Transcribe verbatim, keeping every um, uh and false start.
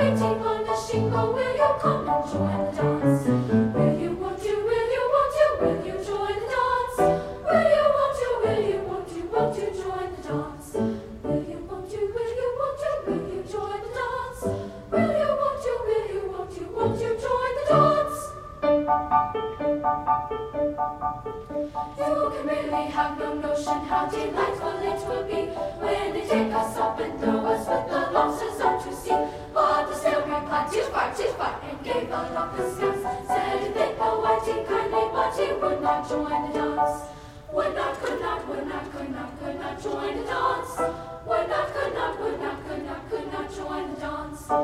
waiting on the shingle. Will you come and join the dance? Will you, won't you, will you, won't you, will you join the dance? Will you, won't you, will you, won't you, won't you join the dance? Will you, won't you, will you, won't you, will you join the dance? Will you, won't you, will you, won't you, won't you join the dance? You can really have no notion how delightful it will be when they take us up and throw us with the lobsters out to sea. But the snail replied, "'Tis far, 'tis far," and gave a lump of scams. Said they the whiting kindly, but he would not join the dance. Would not, could not, would not, could not, could not join the dance. Would not, could not, would not, could not, could not join the dance.